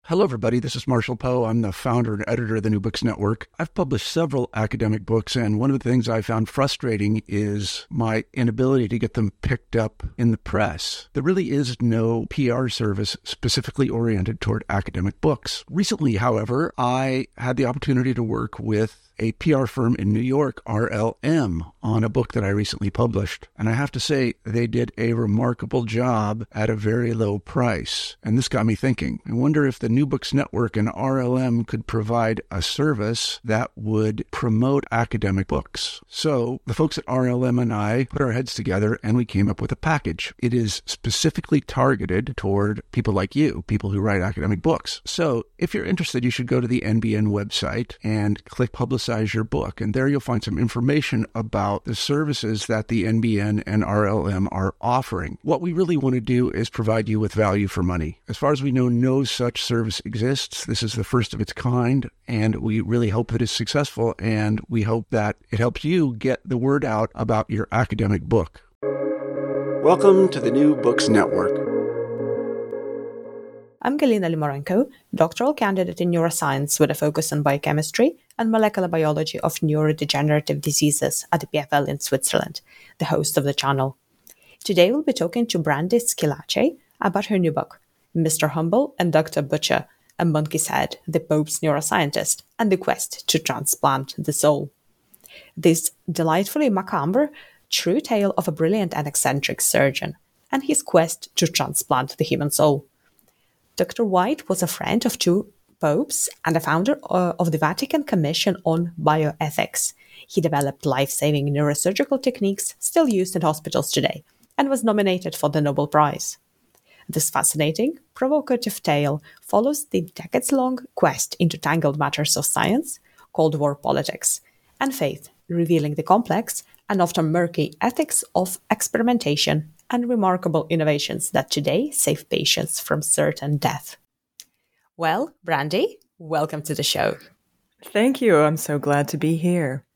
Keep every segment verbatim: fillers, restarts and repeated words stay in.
Hello, everybody. This is Marshall Poe. I'm the founder and editor of the New Books Network. I've published several academic books, and one of the things I found frustrating is my inability to get them picked up in the press. There really is no P R service specifically oriented toward academic books. Recently, however, I had the opportunity to work with a P R firm in New York, R L M, on a book that I recently published. And I have to say, they did a remarkable job at a very low price. And this got me thinking. I wonder if the New Books Network and R L M could provide a service that would promote academic books. So the folks at R L M and I put our heads together and we came up with a package. It is specifically targeted toward people like you, people who write academic books. So if you're interested, you should go to the N B N website and click Publicize your book. And there you'll find some information about the services that the N B N and R L M are offering. What we really want to do is provide you with value for money. As far as we know, no such service exists. This is the first of its kind, and we really hope that it's successful, and we hope that it helps you get the word out about your academic book. Welcome to the New Books Network. I'm Galina Limorenko, doctoral candidate in neuroscience with a focus on biochemistry and molecular biology of neurodegenerative diseases at the P F L in Switzerland, the host of the channel. Today we'll be talking to Brandy Schillaci about her new book, Mister Humble and Doctor Butcher, A Monkey's Head, the Pope's Neuroscientist, and the Quest to Transplant the Soul. This delightfully macabre, true tale of a brilliant and eccentric surgeon and his quest to transplant the human soul. Doctor White was a friend of two popes and a founder of the Vatican Commission on Bioethics. He developed life-saving neurosurgical techniques still used in hospitals today and was nominated for the Nobel Prize. This fascinating, provocative tale follows the decades-long quest into tangled matters of science, Cold War politics, and faith, revealing the complex and often murky ethics of experimentation and remarkable innovations that today save patients from certain death. Well, Brandy, welcome to the show. Thank you. I'm so glad to be here.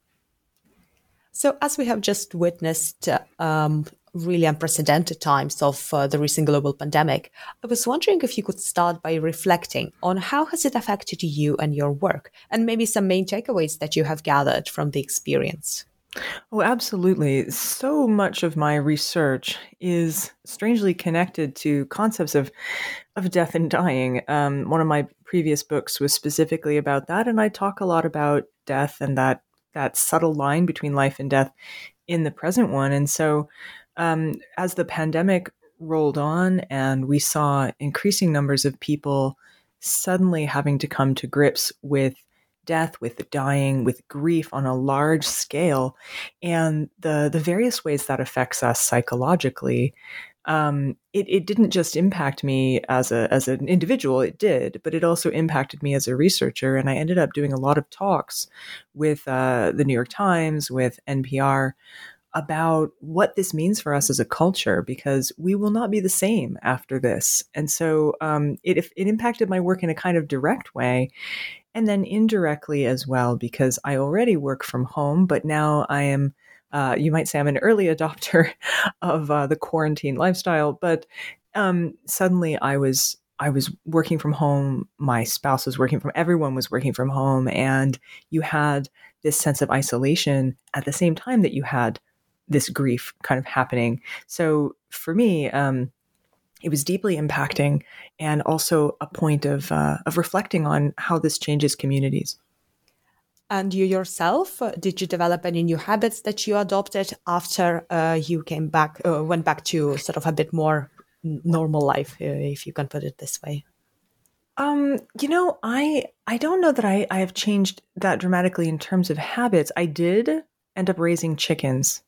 So as we have just witnessed um, really unprecedented times of uh, the recent global pandemic, I was wondering if you could start by reflecting on how has it affected you and your work, and maybe some main takeaways that you have gathered from the experience. Oh, absolutely. So much of my research is strangely connected to concepts of, of death and dying. Um, one of my previous books was specifically about that, and I talk a lot about death and that that subtle line between life and death in the present one. And so um, as the pandemic rolled on and we saw increasing numbers of people suddenly having to come to grips with death, with dying, with grief on a large scale, and the the various ways that affects us psychologically, um, it, it didn't just impact me as a as an individual, it did, but it also impacted me as a researcher. And I ended up doing a lot of talks with uh, the New York Times, with N P R, about what this means for us as a culture, because we will not be the same after this. And so um, it, it impacted my work in a kind of direct way. And then indirectly as well, because I already work from home, but now I am, uh, you might say I'm an early adopter of uh, the quarantine lifestyle. But um, suddenly I was I was working from home. My spouse was working from, everyone was working from home. And you had this sense of isolation at the same time that you had this grief kind of happening. So for me, um, it was deeply impacting, and also a point of uh, of reflecting on how this changes communities. And you yourself, uh, did you develop any new habits that you adopted after uh, you came back, uh, went back to sort of a bit more normal life, uh, if you can put it this way? Um, you know, I I don't know that I, I have changed that dramatically in terms of habits. I did end up raising chickens.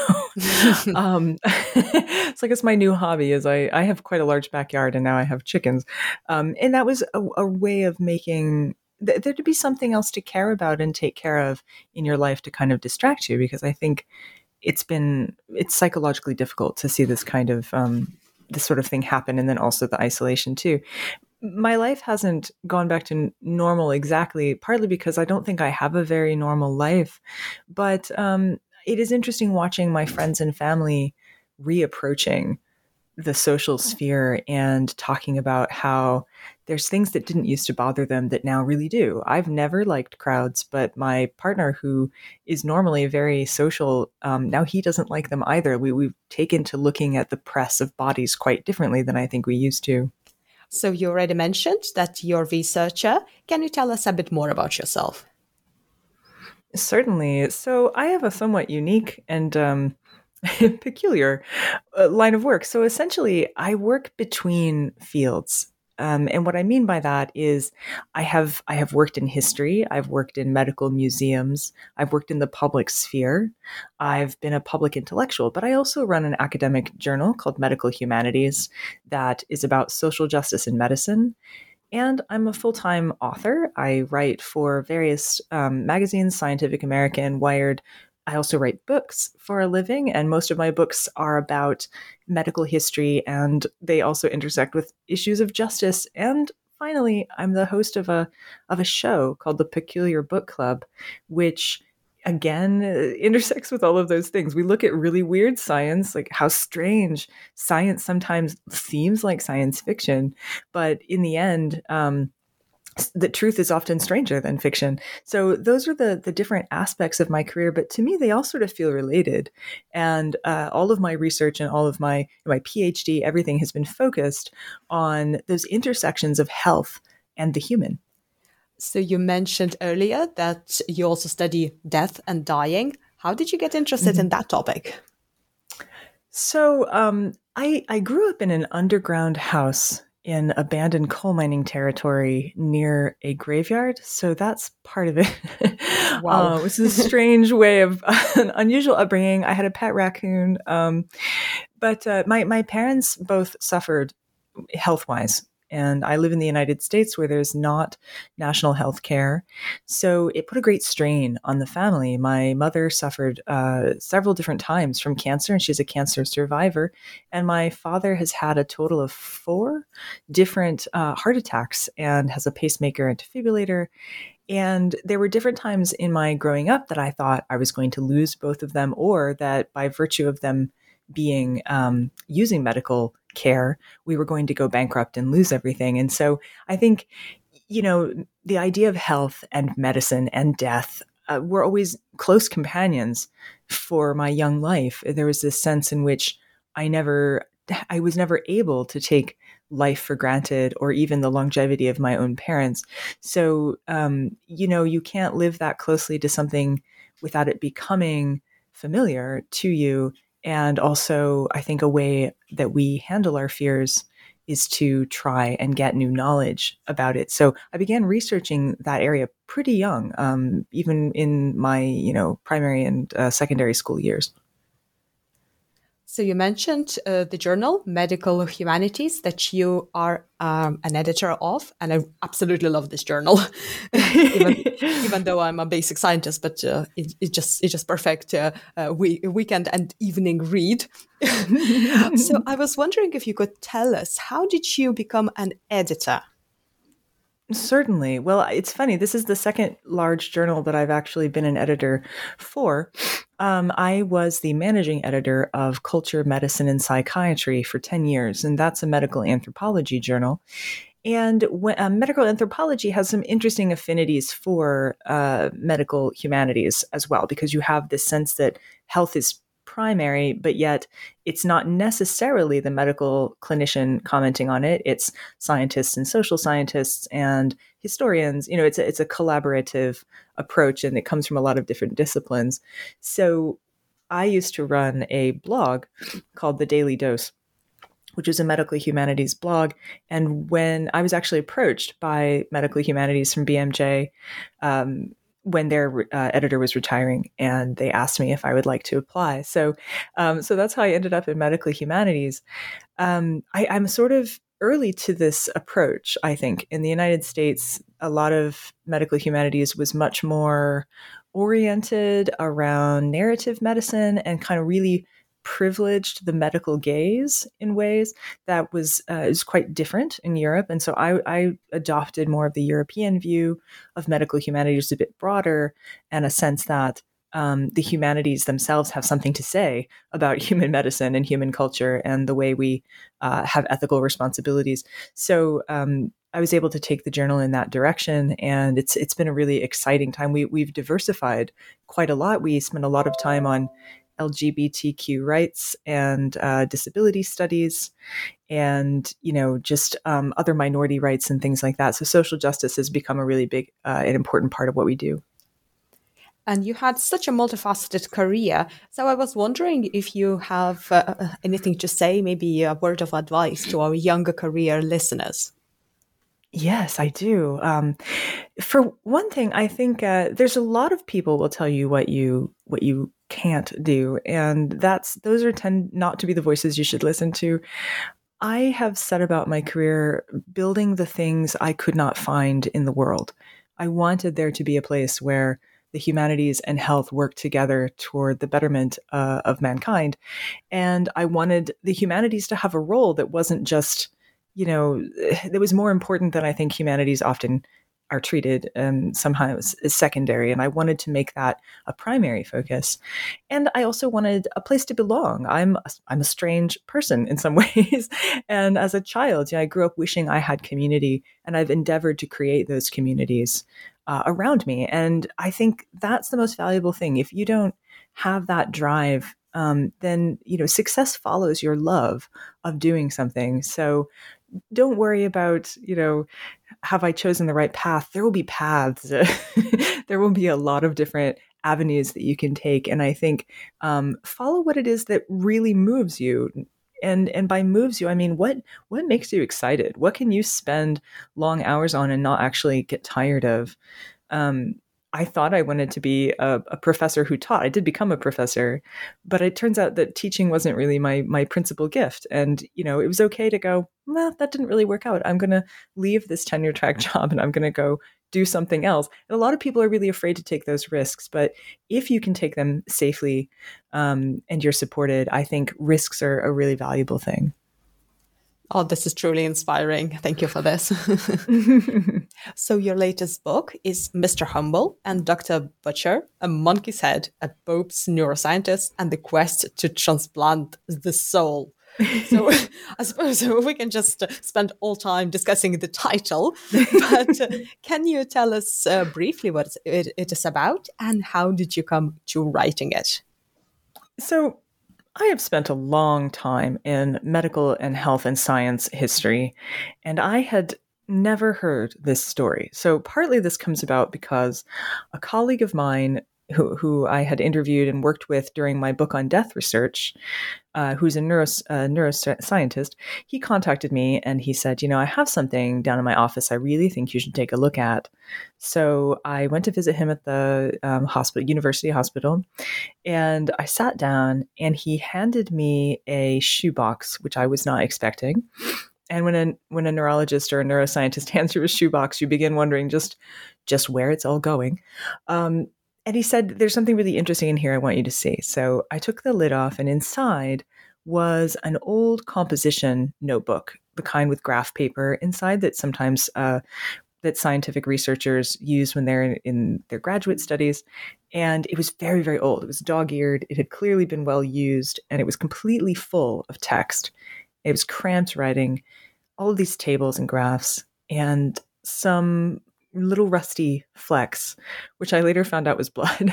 So um, so I guess my new hobby is I, I have quite a large backyard, and now I have chickens. Um, and that was a, a way of making th- there to be something else to care about and take care of in your life to kind of distract you, because I think it's been, it's psychologically difficult to see this kind of, um, this sort of thing happen. And then also the isolation too. My life hasn't gone back to normal exactly, partly because I don't think I have a very normal life, but um, it is interesting watching my friends and family reapproaching the social sphere and talking about how there's things that didn't used to bother them that now really do. I've never liked crowds, but my partner, who is normally very social, um, now he doesn't like them either. We, we've taken to looking at the press of bodies quite differently than I think we used to. So you already mentioned that you're a researcher. Can you tell us a bit more about yourself? Certainly. So I have a somewhat unique and um, peculiar uh, line of work. So essentially, I work between fields. Um, and what I mean by that is I have I have worked in history, I've worked in medical museums, I've worked in the public sphere, I've been a public intellectual, but I also run an academic journal called Medical Humanities that is about social justice in medicine. And I'm a full-time author. I write for various um, magazines, Scientific American, Wired. I also write books for a living, and most of my books are about medical history, and they also intersect with issues of justice. And finally, I'm the host of a of a show called The Peculiar Book Club, which again intersects with all of those things. We look at really weird science, like how strange science sometimes seems like science fiction, but in the end, um, the truth is often stranger than fiction. So those are the the different aspects of my career, but to me, they all sort of feel related. And uh, all of my research and all of my my PhD, everything has been focused on those intersections of health and the human. So you mentioned earlier that you also study death and dying. How did you get interested mm-hmm. in that topic? So um, I I grew up in an underground house in abandoned coal mining territory near a graveyard. So that's part of it. Wow. uh, which is a strange way of uh, an unusual upbringing. I had a pet raccoon. Um, but uh, my, my parents both suffered health-wise. And I live in the United States where there's not national health care. So it put a great strain on the family. My mother suffered uh, several different times from cancer, and she's a cancer survivor. And my father has had a total of four different uh, heart attacks and has a pacemaker and defibrillator. And there were different times in my growing up that I thought I was going to lose both of them, or that by virtue of them being um, using medical care, we were going to go bankrupt and lose everything. And so I think, you know, the idea of health and medicine and death uh, were always close companions for my young life. There was this sense in which I never, I was never able to take life for granted, or even the longevity of my own parents. So, um, you know, you can't live that closely to something without it becoming familiar to you. And also, I think a way that we handle our fears is to try and get new knowledge about it. So I began researching that area pretty young, um, even in my, you know, primary and uh, secondary school years. So you mentioned uh, the journal Medical Humanities that you are um, an editor of, and I absolutely love this journal, even, even though I'm a basic scientist. But uh, it, it just it's just perfect uh, uh, we, weekend and evening read. So I was wondering if you could tell us, how did you become an editor? Certainly. Well, it's funny. This is the second large journal that I've actually been an editor for. Um, I was the managing editor of Culture, Medicine, and Psychiatry for ten years, and that's a medical anthropology journal. And when, uh, medical anthropology has some interesting affinities for uh, medical humanities as well, because you have this sense that health is primary, but yet it's not necessarily the medical clinician commenting on it. It's scientists and social scientists and historians. You know, it's a, it's a collaborative approach, and it comes from a lot of different disciplines. So I used to run a blog called The Daily Dose, which is a medical humanities blog. And when I was actually approached by medical humanities from B M J, um, when their uh, editor was retiring, and they asked me if I would like to apply. So, um, so that's how I ended up in medical humanities. Um, I, I'm sort of early to this approach, I think. In the United States, a lot of medical humanities was much more oriented around narrative medicine and kind of really privileged the medical gaze in ways that was uh, is quite different in Europe. And so I, I adopted more of the European view of medical humanities, a bit broader, and a sense that um, the humanities themselves have something to say about human medicine and human culture and the way we uh, have ethical responsibilities. So um, I was able to take the journal in that direction, and it's it's been a really exciting time. We we've diversified quite a lot. We spent a lot of time on L G B T Q rights and uh, disability studies, and you know just um, other minority rights and things like that. So social justice has become a really big uh, and important part of what we do. And you had such a multifaceted career. So I was wondering if you have uh, anything to say, maybe a word of advice to our younger career listeners. Yes, I do. Um, for one thing, I think uh, there's a lot of people will tell you what you what you can't do, and that's those are tend not to be the voices you should listen to. I have set about my career building the things I could not find in the world. I wanted there to be a place where the humanities and health work together toward the betterment uh, of mankind, and I wanted the humanities to have a role that wasn't just you know, that was more important than I think humanities often are treated, and sometimes is secondary. And I wanted to make that a primary focus. And I also wanted a place to belong. I'm a, I'm a strange person in some ways. And as a child, you know, I grew up wishing I had community, and I've endeavored to create those communities uh, around me. And I think that's the most valuable thing. If you don't have that drive, um, then, you know, success follows your love of doing something. So don't worry about, you know, have I chosen the right path? There will be paths. There will be a lot of different avenues that you can take. And I think um, follow what it is that really moves you. And and by moves you, I mean, what what makes you excited? What can you spend long hours on and not actually get tired of? Um, I thought I wanted to be a, a professor who taught. I did become a professor, but it turns out that teaching wasn't really my my principal gift. And, you know, it was okay to go, well, that didn't really work out. I'm going to leave this tenure track job and I'm going to go do something else. And a lot of people are really afraid to take those risks. But if you can take them safely um, and you're supported, I think risks are a really valuable thing. Oh, this is truly inspiring. Thank you for this. So your latest book is Mister Humble and Doctor Butcher, A Monkey's Head, a Pope's Neuroscientist, and the Quest to Transplant the Soul. So I suppose we can just spend all time discussing the title, but uh, can you tell us uh, briefly what it, it is about and how did you come to writing it? So I have spent a long time in medical and health and science history, and I had never heard this story. So partly this comes about because a colleague of mine who, who I had interviewed and worked with during my book on death research, uh, who's a neuros, uh, neuroscientist, he contacted me and he said, you know, I have something down in my office I really think you should take a look at. So I went to visit him at the um, hospital, university hospital, and I sat down and he handed me a shoebox, which I was not expecting. And when a when a neurologist or a neuroscientist hands you a shoebox, you begin wondering just just where it's all going. Um, and he said, there's something really interesting in here I want you to see. So I took the lid off, and inside was an old composition notebook, the kind with graph paper inside that sometimes uh, that scientific researchers use when they're in, in their graduate studies. And it was very, very old. It was dog-eared. It had clearly been well used, and it was completely full of text. It was cramped writing, all of these tables and graphs, and some little rusty flecks, which I later found out was blood.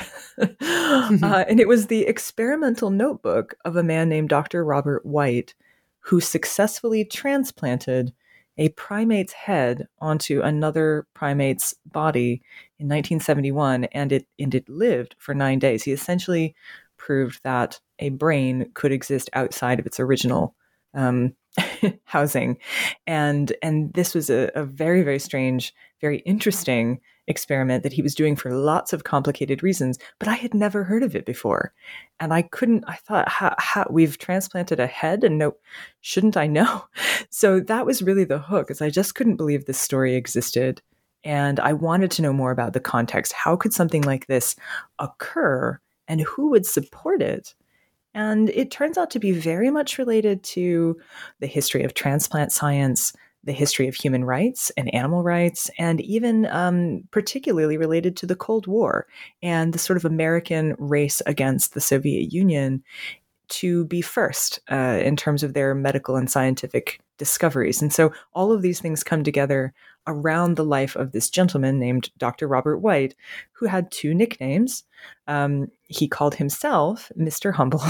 uh, and it was the experimental notebook of a man named Doctor Robert White, who successfully transplanted a primate's head onto another primate's body in nineteen seventy-one, and it, and it lived for nine days. He essentially proved that a brain could exist outside of its original um, housing. And and this was a, a very, very strange, very interesting experiment that he was doing for lots of complicated reasons, but I had never heard of it before. And I couldn't, I thought, ha, ha, we've transplanted a head and no, shouldn't I know? So that was really the hook, is I just couldn't believe this story existed. And I wanted to know more about the context. How could something like this occur and who would support it? And it turns out to be very much related to the history of transplant science, the history of human rights and animal rights, and even um, particularly related to the Cold War and the sort of American race against the Soviet Union to be first uh, in terms of their medical and scientific discoveries. And so all of these things come together around the life of this gentleman named Doctor Robert White, who had two nicknames. Um, he called himself Mister Humble,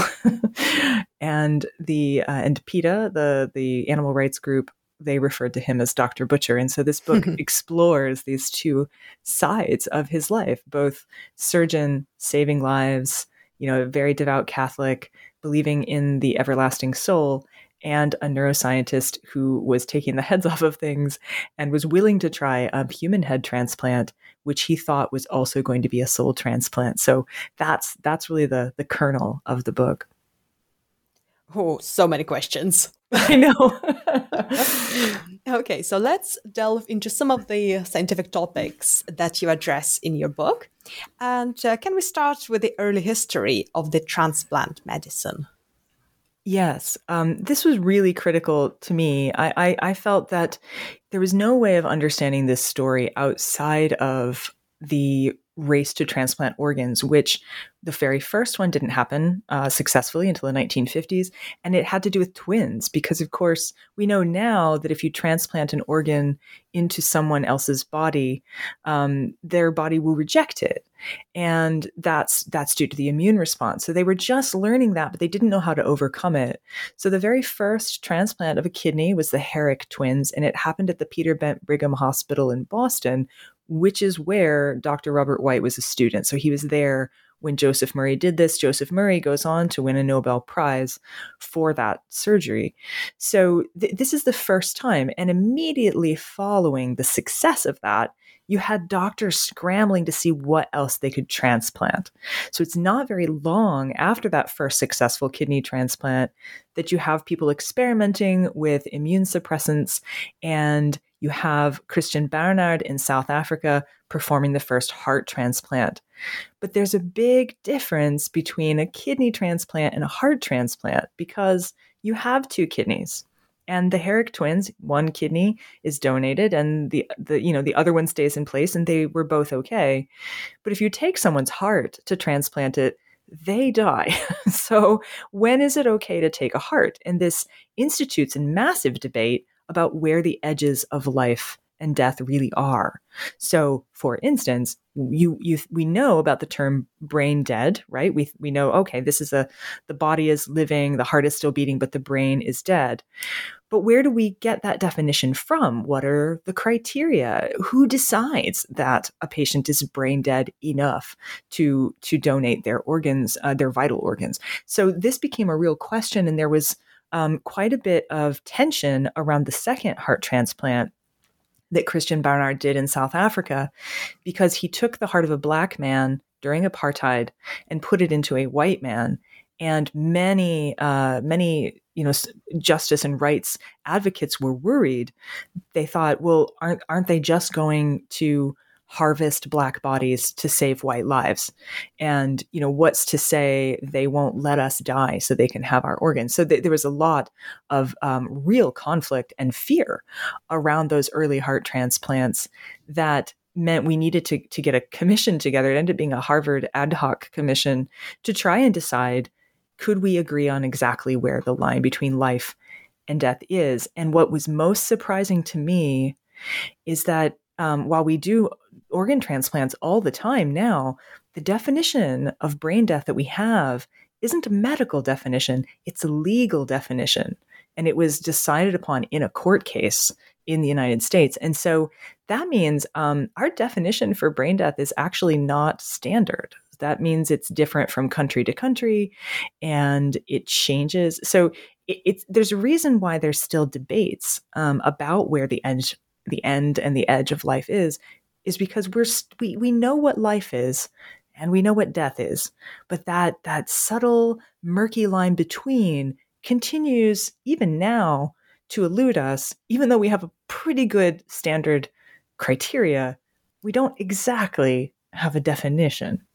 and the uh, and PETA, the the animal rights group, they referred to him as Doctor Butcher. And so this book explores these two sides of his life, both surgeon saving lives, you know, a very devout Catholic, believing in the everlasting soul, and a neuroscientist who was taking the heads off of things and was willing to try a human head transplant, which he thought was also going to be a soul transplant. So that's that's really the the kernel of the book. Oh, so many questions. I know. Okay, so let's delve into some of the scientific topics that you address in your book. And uh, can we start with the early history of the transplant medicine? Yes, um, this was really critical to me. I, I, I felt that there was no way of understanding this story outside of the race to transplant organs, which the very first one didn't happen uh, successfully until the nineteen fifties. And it had to do with twins, because, of course, we know now that if you transplant an organ into someone else's body, um, their body will reject it. And that's that's due to the immune response. So they were just learning that, but they didn't know how to overcome it. So the very first transplant of a kidney was the Herrick twins, and it happened at the Peter Bent Brigham Hospital in Boston, which is where Doctor Robert White was a student. So he was there when Joseph Murray did this. Joseph Murray goes on to win a Nobel Prize for that surgery. So th- this is the first time. And immediately following the success of that, you had doctors scrambling to see what else they could transplant. So it's not very long after that first successful kidney transplant that you have people experimenting with immune suppressants, and you have Christian Barnard in South Africa performing the first heart transplant. But there's a big difference between a kidney transplant and a heart transplant, because you have two kidneys. And the Herrick twins, one kidney is donated and the, the you know the other one stays in place, and they were both okay. But if you take someone's heart to transplant it, they die. So when is it okay to take a heart? And this institutes a massive debate about where the edges of life and death really are. So, for instance, you you we know about the term brain dead, right? We we know, okay, this is a the body is living, the heart is still beating, but the brain is dead. But where do we get that definition from? What are the criteria? Who decides that a patient is brain dead enough to to donate their organs, uh, their vital organs? So this became a real question, and there was um, quite a bit of tension around the second heart transplant that Christian Barnard did in South Africa, because he took the heart of a black man during apartheid and put it into a white man. And many, uh, many, you know, justice and rights advocates were worried. They thought, well, aren't aren't they just going to harvest black bodies to save white lives? And, you know, what's to say they won't let us die so they can have our organs? So th- there was a lot of um, real conflict and fear around those early heart transplants that meant we needed to, to get a commission together. It ended up being a Harvard ad hoc commission to try and decide, could we agree on exactly where the line between life and death is? And what was most surprising to me is that um, while we do organ transplants all the time now, the definition of brain death that we have isn't a medical definition, it's a legal definition. And it was decided upon in a court case in the United States. And so that means um, our definition for brain death is actually not standard. That means it's different from country to country, and it changes. So it, it's there's a reason why there's still debates um, about where the edge, the end and the edge of life is, is because we're we we know what life is, and we know what death is, but that that subtle, murky line between continues even now to elude us. Even though we have a pretty good standard criteria, we don't exactly have a definition.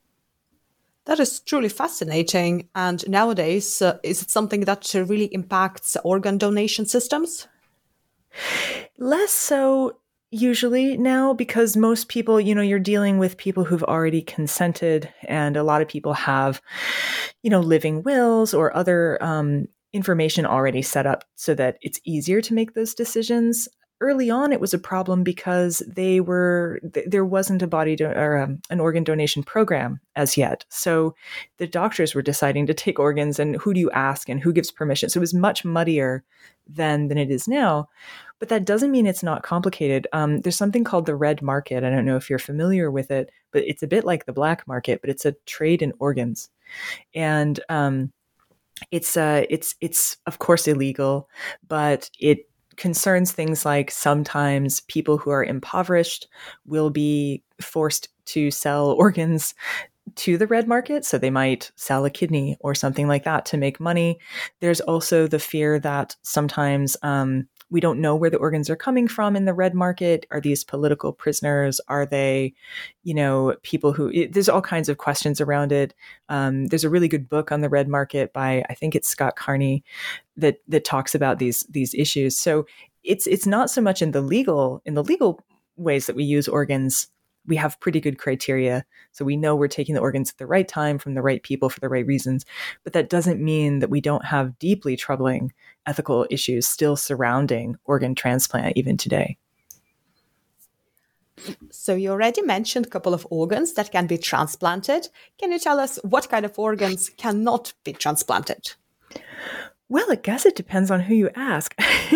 That is truly fascinating. And nowadays, uh, is it something that really impacts organ donation systems? Less so usually now, because most people, you know, you're dealing with people who've already consented, and a lot of people have, you know, living wills or other um, information already set up so that it's easier to make those decisions. Early on, it was a problem because they were th- there wasn't a body do- or um, an organ donation program as yet. So the doctors were deciding to take organs, and who do you ask and who gives permission? So it was much muddier then than it is now. But that doesn't mean it's not complicated. Um, there's something called the red market. I don't know if you're familiar with it, but it's a bit like the black market, but it's a trade in organs, and um, it's uh, it's it's of course illegal, but it concerns things like sometimes people who are impoverished will be forced to sell organs to the red market. So they might sell a kidney or something like that to make money. There's also the fear that sometimes um, we don't know where the organs are coming from in the red market. Are these political prisoners? Are they, you know, people who, it, there's all kinds of questions around it. Um, there's a really good book on the red market by, I think it's Scott Carney, that that talks about these these issues. So it's it's not so much in the legal in the legal ways that we use organs. We have pretty good criteria, so we know we're taking the organs at the right time from the right people for the right reasons. But that doesn't mean that we don't have deeply troubling ethical issues still surrounding organ transplant even today. So you already mentioned a couple of organs that can be transplanted. Can you tell us what kind of organs cannot be transplanted? Well, I guess it depends on who you ask.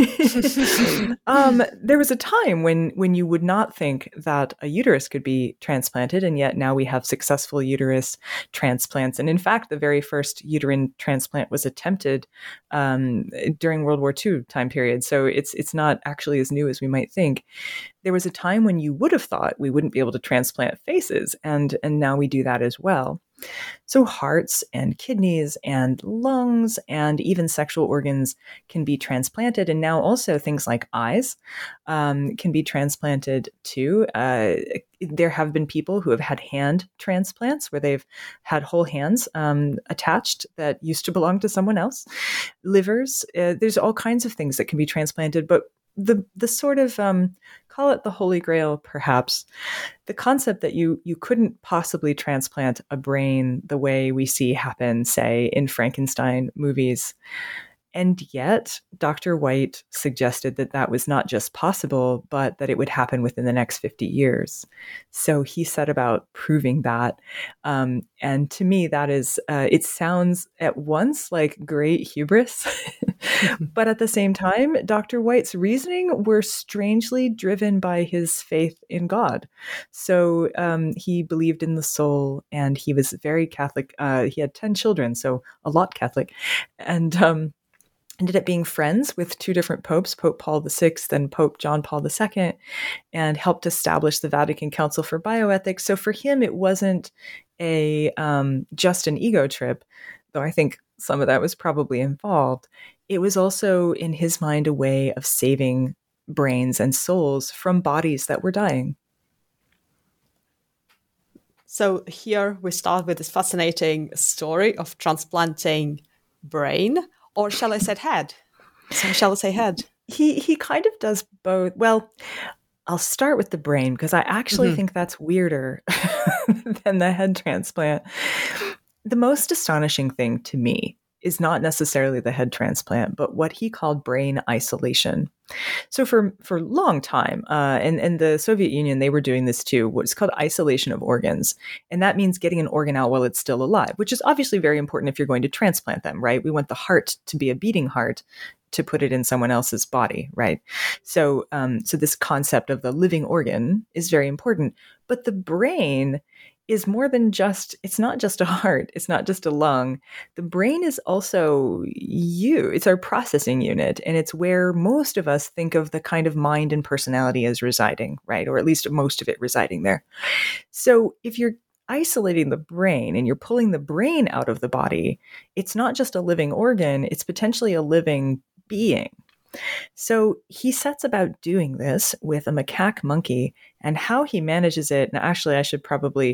um, there was a time when when you would not think that a uterus could be transplanted, and yet now we have successful uterus transplants. And in fact, the very first uterine transplant was attempted um, during World War Two time period. So it's it's not actually as new as we might think. There was a time when you would have thought we wouldn't be able to transplant faces, and and now we do that as well. So hearts and kidneys and lungs and even sexual organs can be transplanted. And now also things like eyes um, can be transplanted too. Uh, there have been people who have had hand transplants where they've had whole hands um, attached that used to belong to someone else. Livers, uh, there's all kinds of things that can be transplanted, but the the sort of um, call it the Holy Grail, perhaps, the concept that you you couldn't possibly transplant a brain the way we see happen, say, in Frankenstein movies. And yet, Doctor White suggested that that was not just possible, but that it would happen within the next fifty years. So he set about proving that. Um, and to me, that is, uh, it sounds at once like great hubris. But at the same time, Doctor White's reasoning were strangely driven by his faith in God. So um, he believed in the soul, and he was very Catholic. Uh, he had ten children, so a lot Catholic. And um ended up being friends with two different popes, Pope Paul the Sixth and Pope John Paul the Second, and helped establish the Vatican Council for Bioethics. So for him, it wasn't a um, just an ego trip, though I think some of that was probably involved. It was also, in his mind, a way of saving brains and souls from bodies that were dying. So here we start with this fascinating story of transplanting brain. Or shall I say head? So shall I say head? He he kind of does both. Well, I'll start with the brain because I actually mm-hmm. think that's weirder than the head transplant. The most astonishing thing to me is not necessarily the head transplant, but what he called brain isolation. So for for a long time, uh, and, and the Soviet Union, they were doing this too, what's called isolation of organs. And that means getting an organ out while it's still alive, which is obviously very important if you're going to transplant them, right? We want the heart to be a beating heart to put it in someone else's body, right? So, um, so this concept of the living organ is very important. But the brain is more than just, it's not just a heart, it's not just a lung. The brain is also you. It's our processing unit, and it's where most of us think of the kind of mind and personality as residing, right? Or at least most of it residing there. So if you're isolating the brain and you're pulling the brain out of the body, it's not just a living organ, it's potentially a living being. So he sets about doing this with a macaque monkey, and how he manages it. And actually, I should probably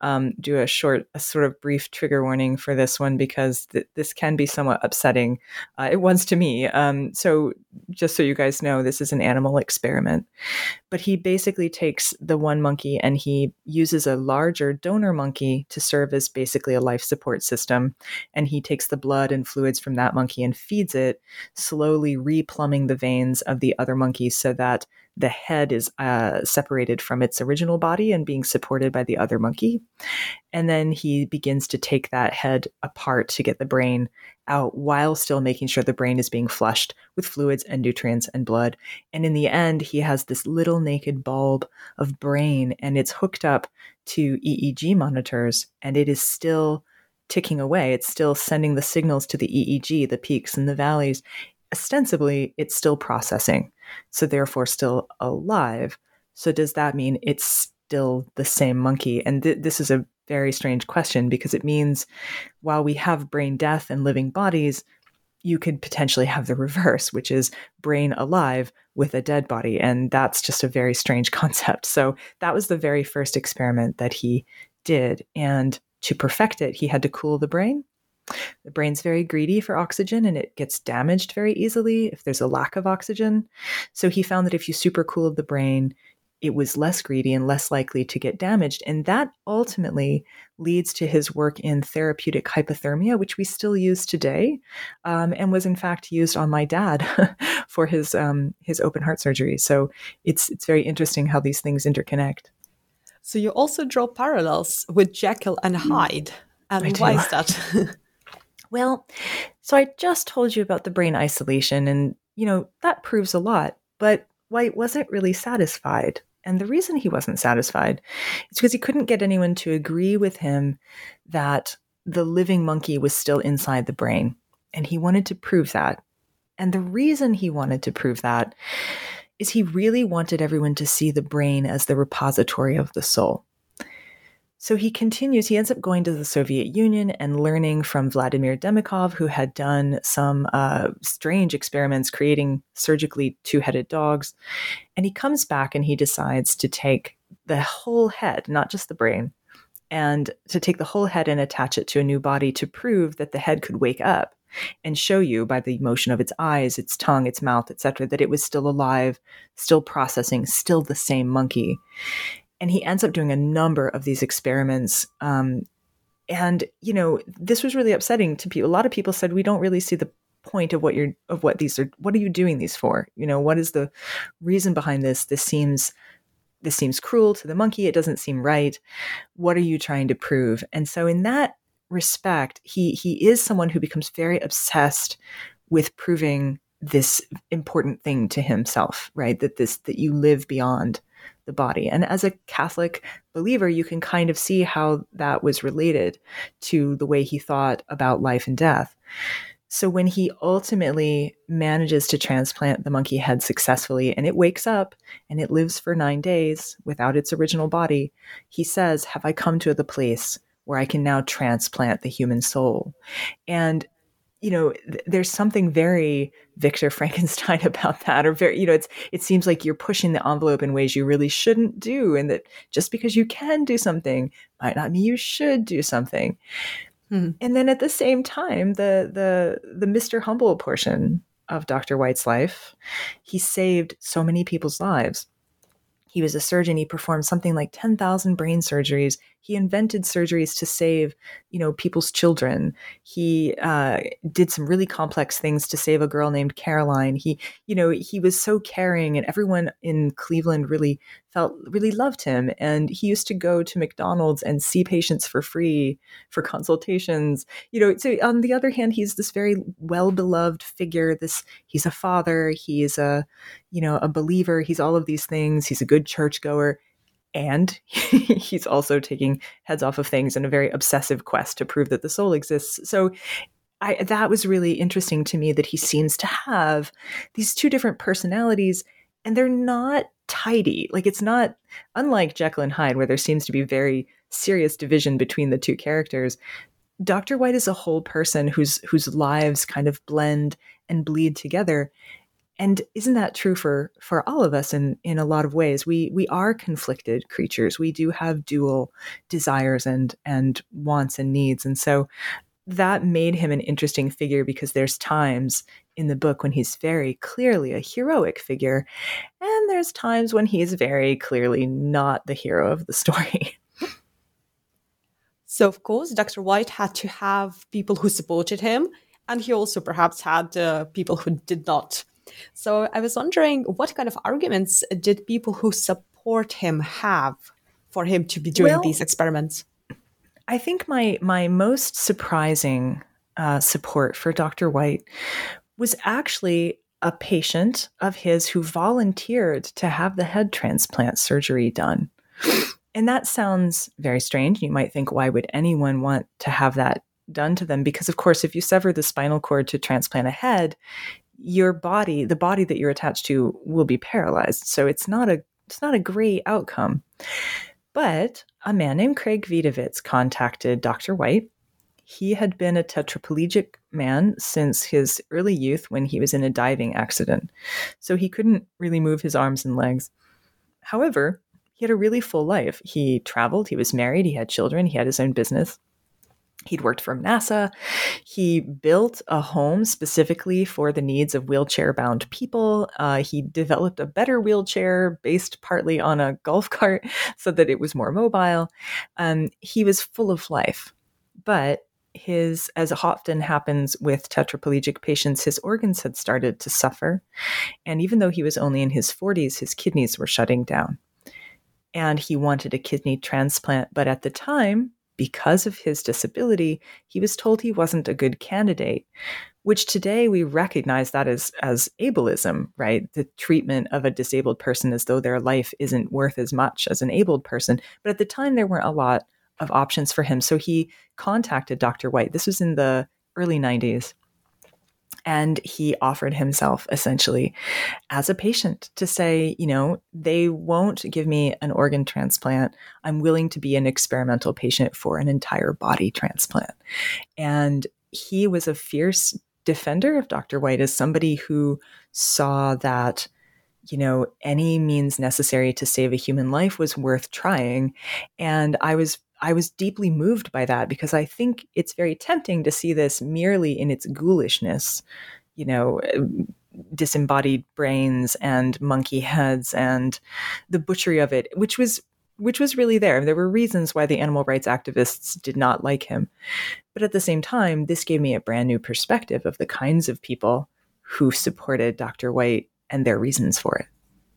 um, do a short, a sort of brief trigger warning for this one, because th- this can be somewhat upsetting. Uh, it was to me. Um, so just so you guys know, this is an animal experiment. But he basically takes the one monkey and he uses a larger donor monkey to serve as basically a life support system. And he takes the blood and fluids from that monkey and feeds it, slowly replumbing the veins of the other monkeys so that the head is uh, separated from its original body and being supported by the other monkey. And then he begins to take that head apart to get the brain out while still making sure the brain is being flushed with fluids and nutrients and blood. And in the end, he has this little naked bulb of brain, and it's hooked up to E E G monitors, and it is still ticking away. It's still sending the signals to the E E G, the peaks and the valleys. Ostensibly, it's still processing, so therefore still alive. So does that mean it's still the same monkey? And th- this is a very strange question, because it means while we have brain death and living bodies, you could potentially have the reverse, which is brain alive with a dead body. And that's just a very strange concept. So that was the very first experiment that he did. And to perfect it, he had to cool the brain. The brain's very greedy for oxygen, and it gets damaged very easily if there's a lack of oxygen. So he found that if you supercooled the brain, it was less greedy and less likely to get damaged. And that ultimately leads to his work in therapeutic hypothermia, which we still use today, um, and was in fact used on my dad for his um, his open heart surgery. So it's it's very interesting how these things interconnect. So you also draw parallels with Jekyll and Hyde. And why is that? Well, so I just told you about the brain isolation, and, you know, that proves a lot. But White wasn't really satisfied. And the reason he wasn't satisfied is because he couldn't get anyone to agree with him that the living monkey was still inside the brain. And he wanted to prove that. And the reason he wanted to prove that is he really wanted everyone to see the brain as the repository of the soul. So he continues, he ends up going to the Soviet Union and learning from Vladimir Demikov, who had done some uh, strange experiments creating surgically two-headed dogs. And he comes back and he decides to take the whole head, not just the brain, and to take the whole head and attach it to a new body to prove that the head could wake up and show you by the motion of its eyes, its tongue, its mouth, et cetera, that it was still alive, still processing, still the same monkey. And he ends up doing a number of these experiments. Um, and, you know, this was really upsetting to people. A lot of people said, we don't really see the point of what you're, of what these are, what are you doing these for? You know, what is the reason behind this? This seems, this seems cruel to the monkey. It doesn't seem right. What are you trying to prove? And so in that respect, he, he is someone who becomes very obsessed with proving this important thing to himself, right? That this, that you live beyond the body. And as a Catholic believer, you can kind of see how that was related to the way he thought about life and death. So when he ultimately manages to transplant the monkey head successfully, and it wakes up and it lives for nine days without its original body, he says, have I come to the place where I can now transplant the human soul? And you know, th- there's something very Victor Frankenstein about that, or very, you know, it's, it seems like you're pushing the envelope in ways you really shouldn't do. And that just because you can do something might not mean you should do something. Hmm. And then at the same time, the, the, the Mister Humble portion of Doctor White's life, he saved so many people's lives. He was a surgeon. He performed something like ten thousand brain surgeries. He invented surgeries to save, you know, people's children. He uh, did some really complex things to save a girl named Caroline. He, you know, he was so caring, and everyone in Cleveland really felt, really loved him. And he used to go to McDonald's and see patients for free for consultations. You know, so on the other hand, he's this very well-beloved figure. This, he's a father. He's a, you know, a believer. He's all of these things. He's a good churchgoer. And he's also taking heads off of things in a very obsessive quest to prove that the soul exists. So I, that was really interesting to me, that he seems to have these two different personalities, and they're not tidy. Like, it's not, unlike Jekyll and Hyde, where there seems to be very serious division between the two characters. Doctor White is a whole person whose whose lives kind of blend and bleed together. And isn't that true for, for all of us in, in a lot of ways? We we are conflicted creatures. We do have dual desires and and wants and needs. And so that made him an interesting figure, because there's times in the book when he's very clearly a heroic figure, and there's times when he's very clearly not the hero of the story. So, of course, Doctor White had to have people who supported him, and he also perhaps had uh, people who did not. So I was wondering, what kind of arguments did people who support him have for him to be doing Well, these experiments? I think my my most surprising uh, support for Doctor White was actually a patient of his who volunteered to have the head transplant surgery done. And that sounds very strange. You might think, why would anyone want to have that done to them? Because, of course, if you sever the spinal cord to transplant a head, your body, the body that you're attached to, will be paralyzed. So it's not a it's not a great outcome. But a man named Craig Vidovitz contacted Doctor White. He had been a tetraplegic man since his early youth when he was in a diving accident. So he couldn't really move his arms and legs. However, he had a really full life. He traveled, he was married, he had children, he had his own business. He'd worked for NASA. He built a home specifically for the needs of wheelchair-bound people. Uh, he developed a better wheelchair based partly on a golf cart so that it was more mobile. Um, he was full of life. But his, as often happens with tetraplegic patients, his organs had started to suffer. And even though he was only in his forties, his kidneys were shutting down. And he wanted a kidney transplant. But at the time, because of his disability, he was told he wasn't a good candidate, which today we recognize that as, as ableism, right? The treatment of a disabled person as though their life isn't worth as much as an abled person. But at the time, there weren't a lot of options for him. So he contacted Doctor White. This was in the early nineties. And he offered himself essentially as a patient to say, you know, they won't give me an organ transplant. I'm willing to be an experimental patient for an entire body transplant. And he was a fierce defender of Doctor White as somebody who saw that, you know, any means necessary to save a human life was worth trying. And I was I was deeply moved by that, because I think it's very tempting to see this merely in its ghoulishness, you know, disembodied brains and monkey heads and the butchery of it, which was which was really there. There were reasons why the animal rights activists did not like him. But at the same time, this gave me a brand new perspective of the kinds of people who supported Doctor White and their reasons for it.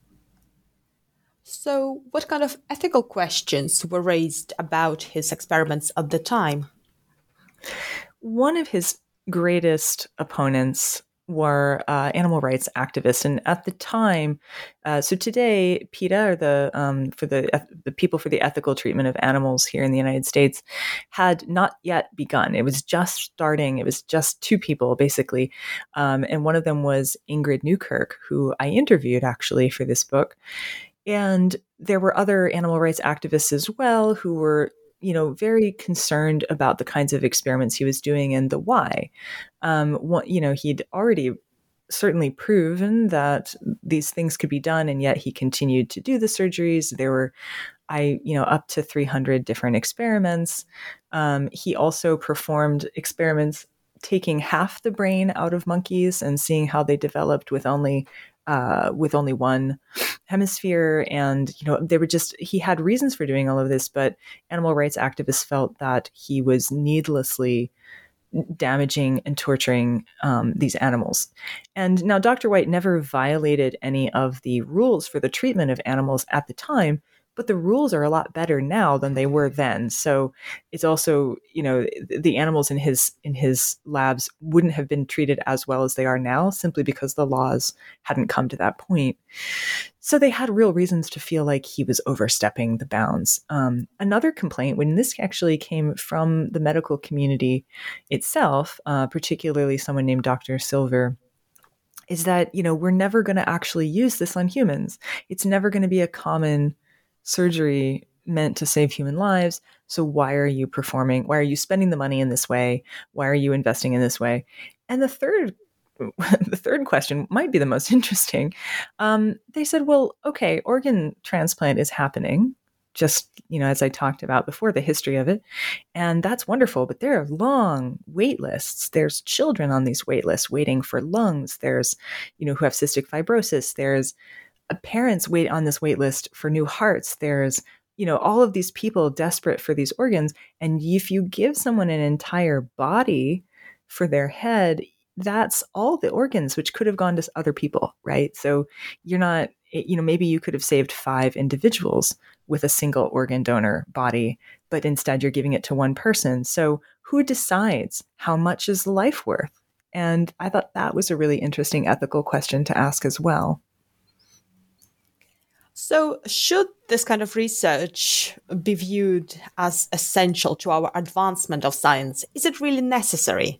So, what kind of ethical questions were raised about his experiments at the time? One of his greatest opponents were uh, animal rights activists, and at the time, uh, so today, PETA, or the um, for the the people for the ethical treatment of animals here in the United States, had not yet begun. It was just starting. It was just two people basically, um, and one of them was Ingrid Newkirk, who I interviewed actually for this book. And there were other animal rights activists as well who were, you know, very concerned about the kinds of experiments he was doing and the why. Um, what, you know, he'd already certainly proven that these things could be done, and yet he continued to do the surgeries. There were, I, you know, up to three hundred different experiments. Um, he also performed experiments taking half the brain out of monkeys and seeing how they developed with only Uh, with only one hemisphere. And, you know, they were just, he had reasons for doing all of this, but animal rights activists felt that he was needlessly damaging and torturing um, these animals. And now Doctor White never violated any of the rules for the treatment of animals at the time, but the rules are a lot better now than they were then. So it's also, you know, the animals in his in his labs wouldn't have been treated as well as they are now, simply because the laws hadn't come to that point. So they had real reasons to feel like he was overstepping the bounds. Um, another complaint, when this actually came from the medical community itself, uh, particularly someone named Doctor Silver, is that, you know, we're never going to actually use this on humans. It's never going to be a common surgery meant to save human lives. So why are you performing? Why are you spending the money in this way? Why are you investing in this way? And the third the third question might be the most interesting. Um, they said, well, okay, organ transplant is happening, just, you know, as I talked about before, the history of it. And that's wonderful, but there are long wait lists. There's children on these wait lists waiting for lungs. There's, you know, who have cystic fibrosis. There's uh, parents wait on this wait list for new hearts. There's, you know, all of these people desperate for these organs. And if you give someone an entire body for their head, that's all the organs which could have gone to other people, right? So you're not, you know, maybe you could have saved five individuals with a single organ donor body, but instead you're giving it to one person. So who decides how much is life worth? And I thought that was a really interesting ethical question to ask as well. So should this kind of research be viewed as essential to our advancement of science? Is it really necessary?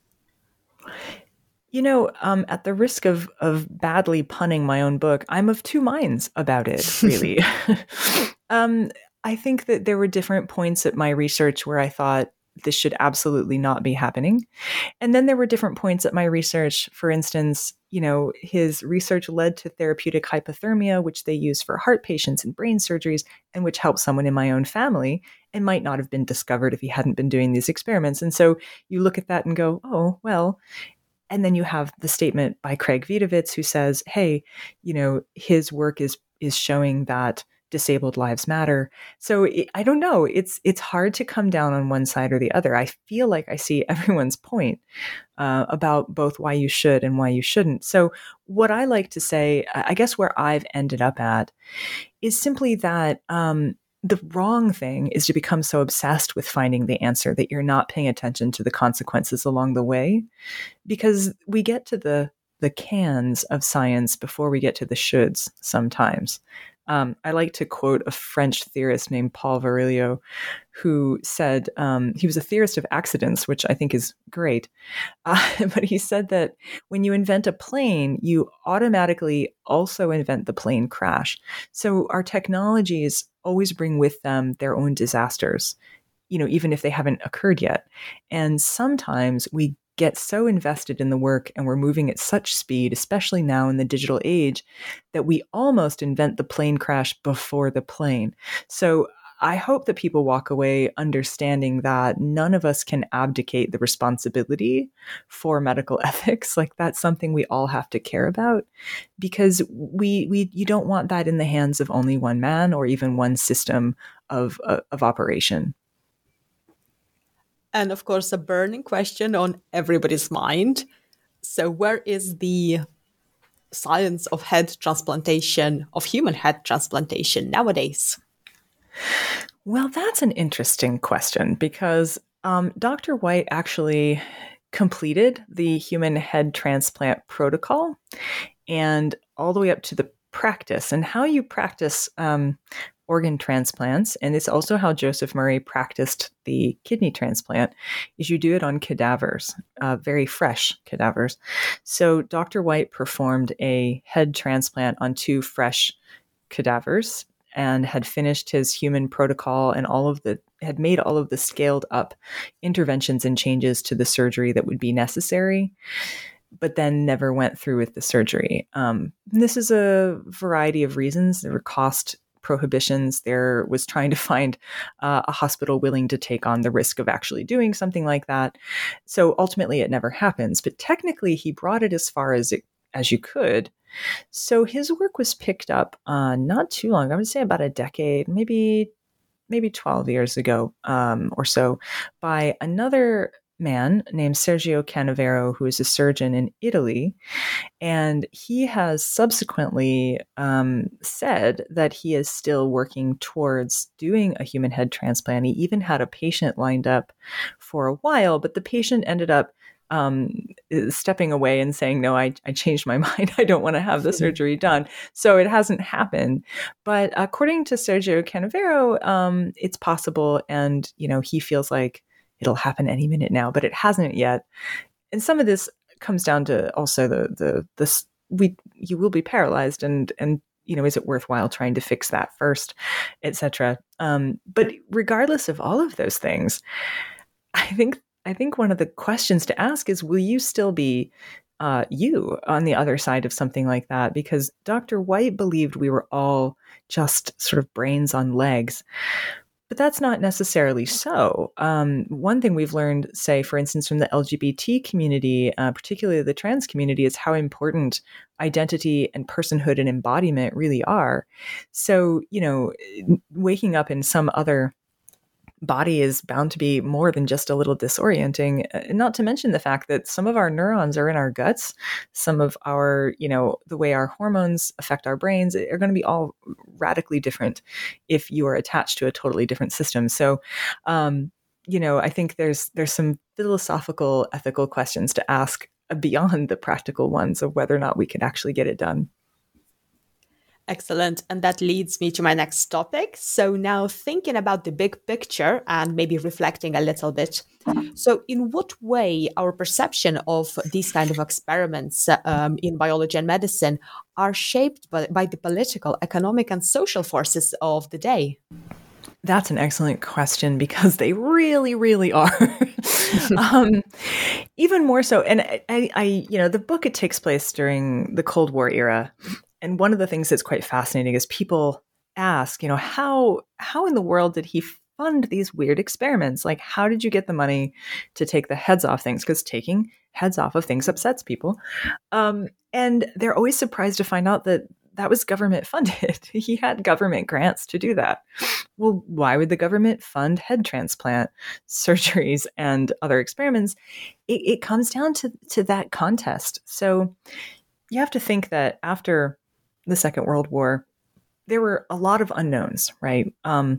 You know, um, at the risk of of badly punning my own book, I'm of two minds about it, really. um, I think that there were different points at my research where I thought this should absolutely not be happening. And then there were different points at my research. For instance, you know, his research led to therapeutic hypothermia, which they use for heart patients and brain surgeries, and which helped someone in my own family and might not have been discovered if he hadn't been doing these experiments. And so you look at that and go, oh, well. And then you have the statement by Craig Vidovitz, who says, hey, you know, his work is is showing that disabled lives matter. So it, I don't know. It's it's hard to come down on one side or the other. I feel like I see everyone's point uh, about both why you should and why you shouldn't. So what I like to say, I guess where I've ended up at, is simply that um, the wrong thing is to become so obsessed with finding the answer that you're not paying attention to the consequences along the way, because we get to the the cans of science before we get to the shoulds sometimes. Um, I like to quote a French theorist named Paul Virilio, who said, um, he was a theorist of accidents, which I think is great. Uh, but he said that when you invent a plane, you automatically also invent the plane crash. So our technologies always bring with them their own disasters, you know, even if they haven't occurred yet. And sometimes we get so invested in the work and we're moving at such speed, especially now in the digital age, that we almost invent the plane crash before the plane. So I hope that people walk away understanding that none of us can abdicate the responsibility for medical ethics. Like, that's something we all have to care about, because we we you don't want that in the hands of only one man or even one system of uh, of operation. And of course, a burning question on everybody's mind. So where is the science of head transplantation, of human head transplantation nowadays? Well, that's an interesting question, because um, Doctor White actually completed the human head transplant protocol and all the way up to the practice and how you practice um, organ transplants. And it's also how Joseph Murray practiced the kidney transplant, is you do it on cadavers, uh, very fresh cadavers. So Doctor White performed a head transplant on two fresh cadavers and had finished his human protocol and all of the had made all of the scaled up interventions and changes to the surgery that would be necessary, but then never went through with the surgery. Um, this is a variety of reasons. There were cost prohibitions. There was trying to find uh, a hospital willing to take on the risk of actually doing something like that. So ultimately it never happens, but technically he brought it as far as it, as you could. So his work was picked up uh, not too long, I would say about a decade, maybe maybe twelve years ago um, or so, by another man named Sergio Canavero, who is a surgeon in Italy. And he has subsequently um, said that he is still working towards doing a human head transplant. He even had a patient lined up for a while, but the patient ended up um, stepping away and saying, no, I, I changed my mind. I don't want to have the surgery done. So it hasn't happened. But according to Sergio Canavero, um, it's possible. And, you know, he feels like it'll happen any minute now, but it hasn't yet. And some of this comes down to also the, the, the, we, you will be paralyzed and, and, you know, is it worthwhile trying to fix that first, et cetera. Um, but regardless of all of those things, I think I think one of the questions to ask is, will you still be uh, you on the other side of something like that, because Doctor White believed we were all just sort of brains on legs. But that's not necessarily so. Um, one thing we've learned, say, for instance, from the L G B T community, uh, particularly the trans community, is how important identity and personhood and embodiment really are. So, you know, waking up in some other body is bound to be more than just a little disorienting, not to mention the fact that some of our neurons are in our guts. Some of our, you know, the way our hormones affect our brains are going to be all radically different if you are attached to a totally different system. So, um, you know, I think there's there's some philosophical, ethical questions to ask beyond the practical ones of whether or not we can actually get it done. Excellent. And that leads me to my next topic. So now thinking about the big picture and maybe reflecting a little bit. So in what way our perception of these kind of experiments um, in biology and medicine are shaped by, by the political, economic, and social forces of the day? That's an excellent question, because they really, really are. um, even more so. And I, I, you know, the book, it takes place during the Cold War era. And one of the things that's quite fascinating is people ask, you know, how how in the world did he fund these weird experiments? Like, how did you get the money to take the heads off things? Because taking heads off of things upsets people. Um, and they're always surprised to find out that that was government funded. He had government grants to do that. Well, why would the government fund head transplant surgeries and other experiments? It, it comes down to, to that contest. So you have to think that after the Second World War, there were a lot of unknowns, right? Um,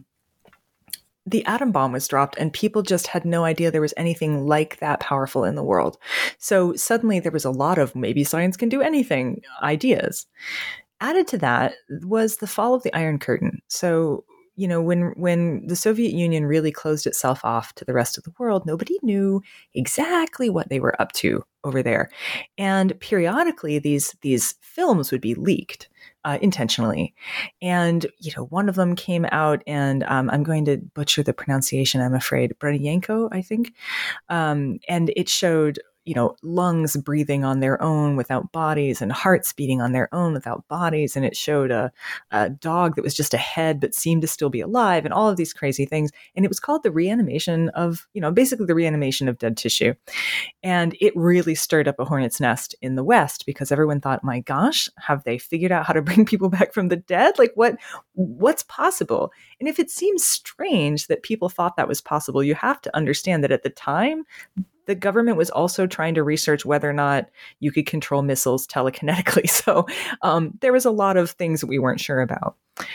the atom bomb was dropped and people just had no idea there was anything like that powerful in the world. So suddenly there was a lot of maybe science can do anything ideas. Added to that was the fall of the Iron Curtain. So, you know, when when the Soviet Union really closed itself off to the rest of the world, nobody knew exactly what they were up to over there. And periodically, these these films would be leaked uh, intentionally. And, you know, one of them came out, and um, I'm going to butcher the pronunciation, I'm afraid, Brodienko, I think. Um, and it showed, you know, lungs breathing on their own without bodies and hearts beating on their own without bodies. And it showed a, a dog that was just a head but seemed to still be alive, and all of these crazy things. And it was called the reanimation of, you know, basically the reanimation of dead tissue. And it really stirred up a hornet's nest in the West, because everyone thought, my gosh, have they figured out how to bring people back from the dead? Like, what, what's possible? And if it seems strange that people thought that was possible, you have to understand that at the time, the government was also trying to research whether or not you could control missiles telekinetically. So um, there was a lot of things that we weren't sure about.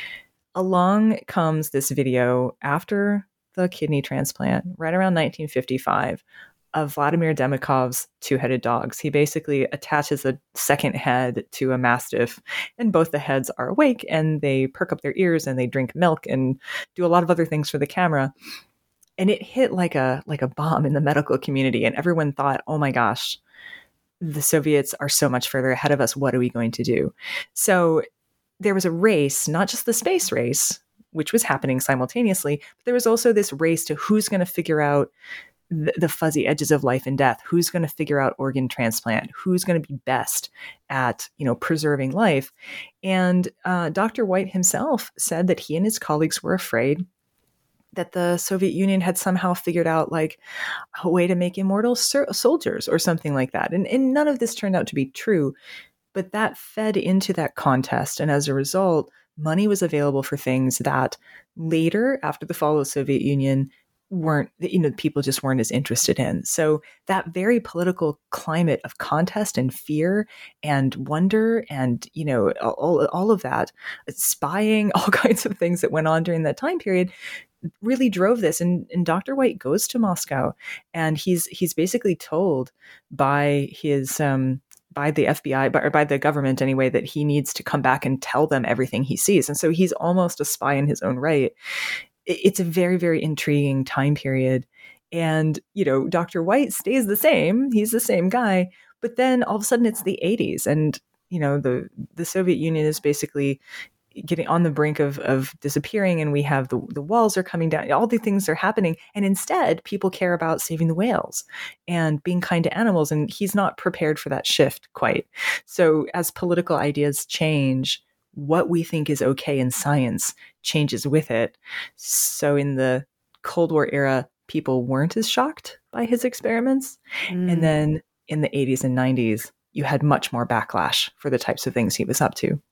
Along comes this video after the kidney transplant, right around nineteen fifty-five, of Vladimir Demikov's two-headed dogs. He basically attaches a second head to a mastiff, and both the heads are awake, and they perk up their ears, and they drink milk and do a lot of other things for the camera. And it hit like a like a bomb in the medical community, and everyone thought, oh my gosh, the Soviets are so much further ahead of us. What are we going to do? So there was a race, not just the space race, which was happening simultaneously, but there was also this race to who's going to figure out the, the fuzzy edges of life and death, who's going to figure out organ transplant, who's going to be best at, you know, preserving life. And uh, Doctor White himself said that he and his colleagues were afraid that the Soviet Union had somehow figured out like a way to make immortal ser- soldiers or something like that. And, and none of this turned out to be true, but that fed into that contest. And as a result, money was available for things that later, after the fall of the Soviet Union, weren't, you know, people just weren't as interested in. So that very political climate of contest and fear and wonder and, you know, all, all of that, spying, all kinds of things that went on during that time period, really drove this. And, and Doctor White goes to Moscow, and he's he's basically told by his um, by the F B I, by, or by the government anyway, that he needs to come back and tell them everything he sees. And so he's almost a spy in his own right. It, it's a very, very intriguing time period. And, you know, Doctor White stays the same. He's the same guy. But then all of a sudden it's the eighties. And, you know, the, the Soviet Union is basically getting on the brink of, of disappearing, and we have the, the walls are coming down. All the things are happening. And instead, people care about saving the whales and being kind to animals. And he's not prepared for that shift quite. So as political ideas change, what we think is okay in science changes with it. So in the Cold War era, people weren't as shocked by his experiments. Mm. And then in the eighties and nineties, you had much more backlash for the types of things he was up to.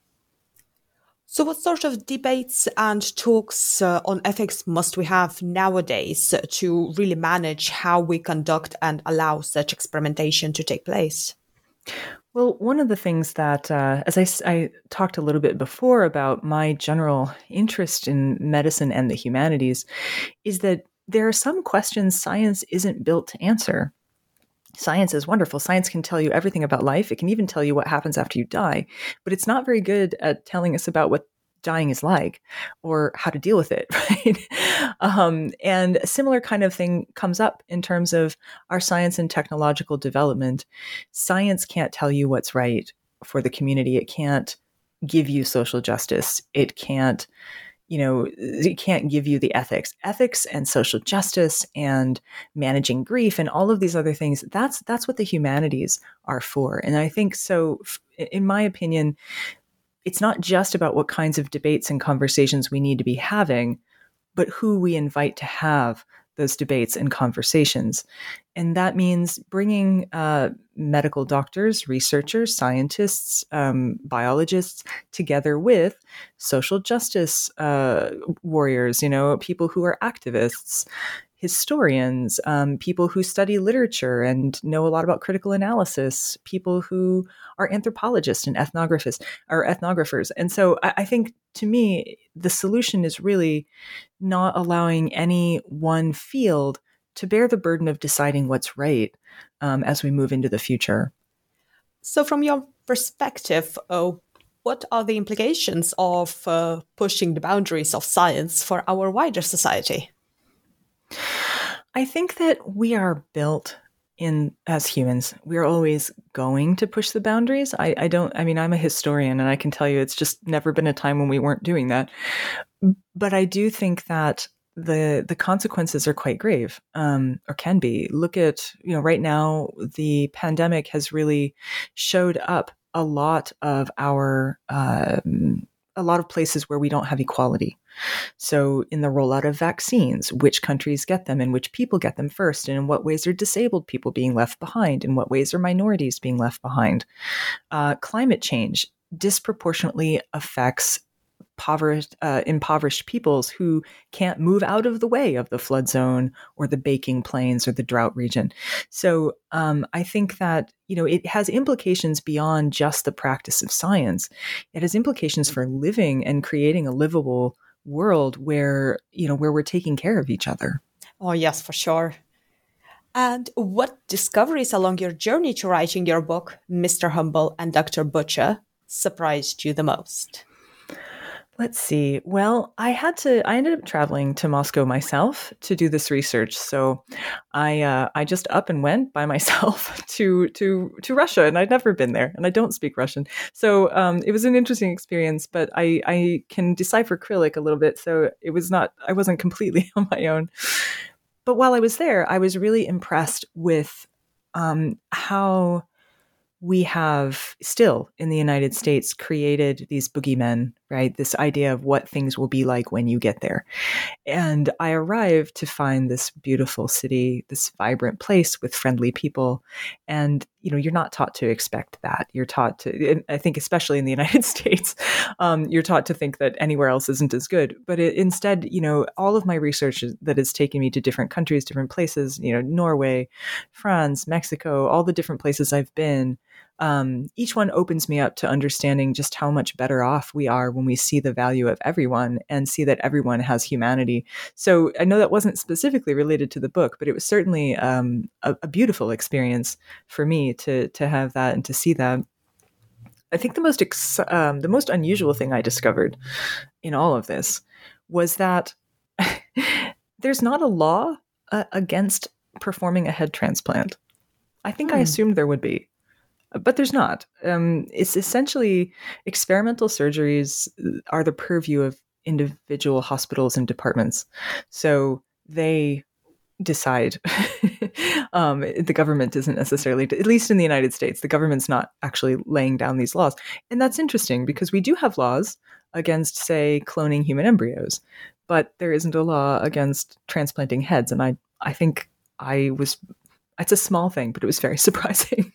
So what sort of debates and talks uh, on ethics must we have nowadays to really manage how we conduct and allow such experimentation to take place? Well, one of the things that, uh, as I, I talked a little bit before about my general interest in medicine and the humanities, is that there are some questions science isn't built to answer. Science is wonderful. Science can tell you everything about life. It can even tell you what happens after you die, but it's not very good at telling us about what dying is like or how to deal with it, right? Um, and a similar kind of thing comes up in terms of our science and technological development. Science can't tell you what's right for the community. It can't give you social justice. It can't You know, it can't give you the ethics, ethics and social justice and managing grief and all of these other things. That's that's what the humanities are for. And I think so, in my opinion, it's not just about what kinds of debates and conversations we need to be having, but who we invite to have those debates and conversations. And that means bringing uh, medical doctors, researchers, scientists, um, biologists together with social justice uh, warriors, you know, people who are activists, historians, um, people who study literature and know a lot about critical analysis, people who are anthropologists and ethnographers, or ethnographers. And so I, I think, to me, the solution is really not allowing any one field to bear the burden of deciding what's right um, as we move into the future. So from your perspective, oh, what are the implications of uh, pushing the boundaries of science for our wider society? I think that we are built in as humans. We're always going to push the boundaries. I, I don't, I mean, I'm a historian and I can tell you it's just never been a time when we weren't doing that. But I do think that the the consequences are quite grave, um, or can be. Look at, you know, right now, the pandemic has really showed up a lot of our, um, a lot of places where we don't have equality. So in the rollout of vaccines, which countries get them and which people get them first, and in what ways are disabled people being left behind, in what ways are minorities being left behind. Uh, climate change disproportionately affects Impoverished, uh, impoverished peoples who can't move out of the way of the flood zone or the baking plains or the drought region. So um, I think that, you know, it has implications beyond just the practice of science. It has implications for living and creating a livable world where, you know, where we're taking care of each other. Oh, yes, for sure. And what discoveries along your journey to writing your book, Mister Humble and Doctor Butcher, surprised you the most? Let's see. Well, I had to, I ended up traveling to Moscow myself to do this research. So I, uh, I just up and went by myself to, to, to Russia, and I'd never been there and I don't speak Russian. So, um, it was an interesting experience, but I, I can decipher Cyrillic a little bit. So it was not, I wasn't completely on my own. But while I was there, I was really impressed with, um, how we have still in the United States created these boogeymen, right? This idea of what things will be like when you get there. And I arrived to find this beautiful city, this vibrant place with friendly people. And, you know, you're not taught to expect that. You're taught to, I think, especially in the United States, um, you're taught to think that anywhere else isn't as good. But it, instead, you know, all of my research that has taken me to different countries, different places, you know, Norway, France, Mexico, all the different places I've been, Um, each one opens me up to understanding just how much better off we are when we see the value of everyone and see that everyone has humanity. So I know that wasn't specifically related to the book, but it was certainly um, a, a beautiful experience for me to to have that and to see that. I think the most ex- um, the most unusual thing I discovered in all of this was that there's not a law uh, against performing a head transplant. I think hmm. I assumed there would be. but there's not. Um, it's essentially experimental surgeries are the purview of individual hospitals and departments. So they decide. um, the government isn't necessarily, at least in the United States, the government's not actually laying down these laws. And that's interesting because we do have laws against, say, cloning human embryos, but there isn't a law against transplanting heads. And I, I think I was, it's a small thing, but it was very surprising.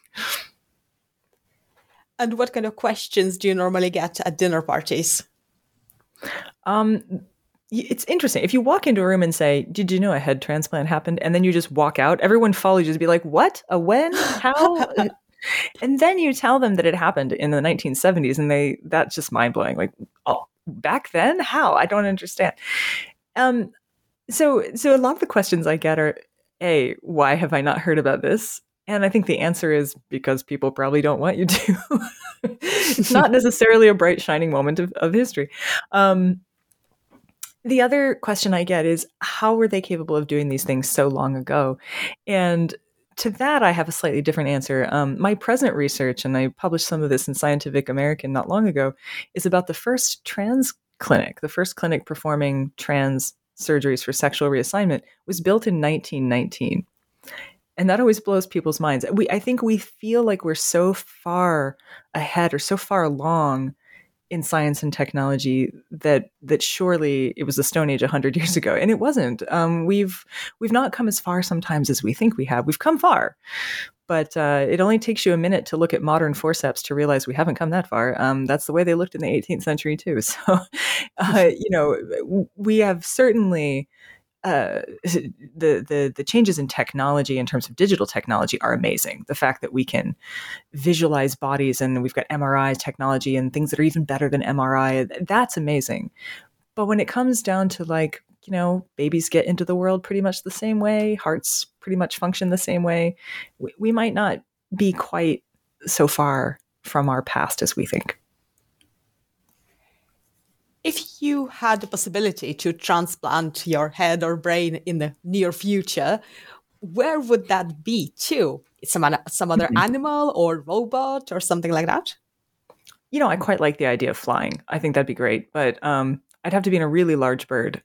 And what kind of questions do you normally get at dinner parties? Um, It's interesting. If you walk into a room and say, did you know a head transplant happened? And then you just walk out, everyone follows you to be like, what? A when? How? And then you tell them that it happened in the nineteen seventies. And they that's just mind blowing. Like, oh, back then? How? I don't understand. Um, so, so a lot of the questions I get are, A, why have I not heard about this? And I think the answer is because people probably don't want you to. It's not necessarily a bright, shining moment of, of history. Um, The other question I get is, how were they capable of doing these things so long ago? And to that, I have a slightly different answer. Um, my present research, and I published some of this in Scientific American not long ago, is about the first trans clinic. The first clinic performing trans surgeries for sexual reassignment was built in nineteen nineteen. And that always blows people's minds. We, I think we feel like we're so far ahead or so far along in science and technology that that surely it was the Stone Age a hundred years ago, and it wasn't. Um, we've we've not come as far sometimes as we think we have. We've come far, but uh, it only takes you a minute to look at modern forceps to realize we haven't come that far. Um, that's the way they looked in the eighteenth century too. So, uh, you know, we have certainly. Uh, the the the changes in technology in terms of digital technology are amazing. The fact that we can visualize bodies and we've got M R I technology and things that are even better than M R I, that's amazing. But when it comes down to, like, you know, babies get into the world pretty much the same way, hearts pretty much function the same way, we, we might not be quite so far from our past as we think. If you had the possibility to transplant your head or brain in the near future, where would that be to? Some, some other mm-hmm. animal or robot or something like that? You know, I quite like the idea of flying. I think that'd be great, but um, I'd have to be in a really large bird.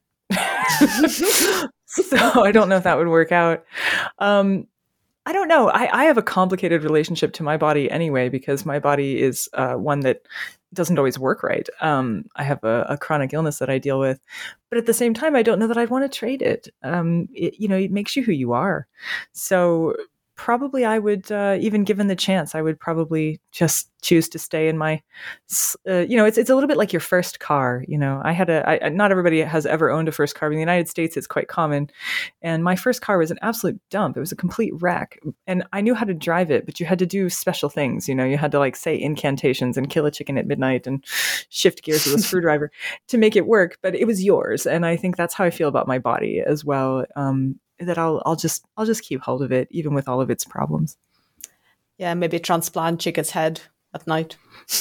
So I don't know if that would work out. Um, I don't know. I, I have a complicated relationship to my body anyway, because my body is uh, one that doesn't always work right. Um, I have a, a chronic illness that I deal with, but at the same time, I don't know that I'd want to trade it. Um, it you know, it makes you who you are. So probably I would, uh, even given the chance, I would probably just choose to stay in my, uh, you know, it's it's a little bit like your first car. You know, I had a, I, not everybody has ever owned a first car, but in the United States, it's quite common. And my first car was an absolute dump. It was a complete wreck. And I knew how to drive it, but you had to do special things. You know, you had to, like, say incantations and kill a chicken at midnight and shift gears with a screwdriver to make it work. But it was yours. And I think that's how I feel about my body as well. Um, that I'll I'll just I'll just keep hold of it, even with all of its problems. Yeah, maybe transplant chicken's head at night.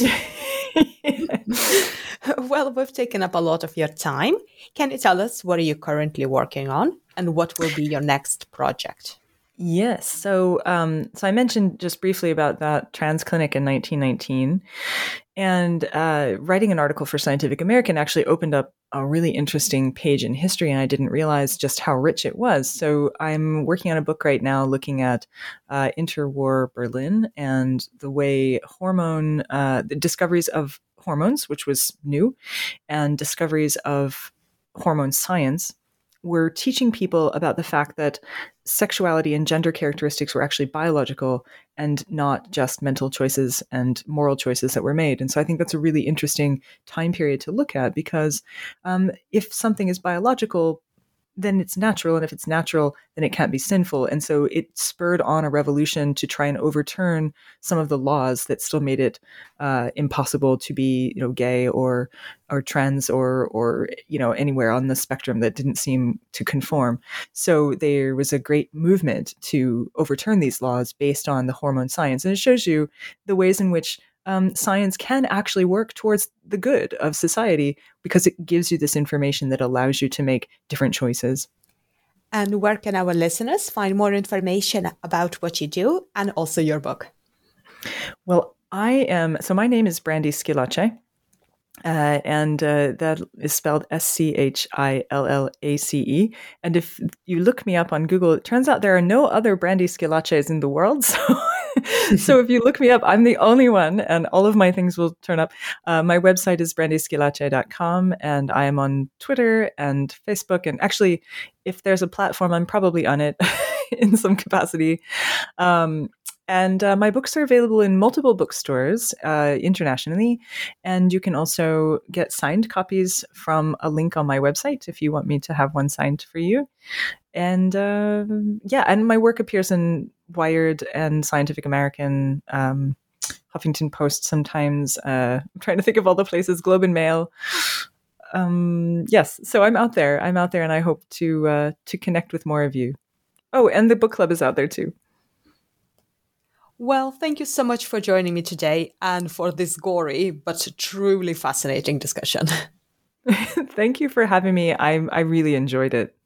Well, we've taken up a lot of your time. Can you tell us what are you currently working on and what will be your next project? Yes. So um, so I mentioned just briefly about that trans clinic in nineteen nineteen. And uh, writing an article for Scientific American actually opened up a really interesting page in history, and I didn't realize just how rich it was. So I'm working on a book right now looking at uh, interwar Berlin and the way hormone, uh, the discoveries of hormones, which was new, and discoveries of hormone science were teaching people about the fact that sexuality and gender characteristics were actually biological and not just mental choices and moral choices that were made. And so I think that's a really interesting time period to look at, because um, if something is biological, then it's natural. And if it's natural, then it can't be sinful. And so it spurred on a revolution to try and overturn some of the laws that still made it uh, impossible to be, you know, gay or or trans or or you know anywhere on the spectrum that didn't seem to conform. So there was a great movement to overturn these laws based on the hormone science, and it shows you the ways in which Um, science can actually work towards the good of society, because it gives you this information that allows you to make different choices. And where can our listeners find more information about what you do and also your book? Well, I am, so my name is Brandy Schillace. Uh, and uh, that is spelled S C H I L L A C E. And if you look me up on Google, it turns out there are no other Brandy Schillaces in the world. So, so if you look me up, I'm the only one, and all of my things will turn up. Uh, my website is brandy schillace dot com, and I am on Twitter and Facebook. And actually, if there's a platform, I'm probably on it in some capacity. Um, And uh, my books are available in multiple bookstores uh, internationally. And you can also get signed copies from a link on my website if you want me to have one signed for you. And uh, yeah, and my work appears in Wired and Scientific American, um, Huffington Post sometimes. Uh, I'm trying to think of all the places, Globe and Mail. Um, yes, so I'm out there. I'm out there, and I hope to uh, to connect with more of you. Oh, and the book club is out there too. Well, thank you so much for joining me today and for this gory but truly fascinating discussion. Thank you for having me. I I really enjoyed it.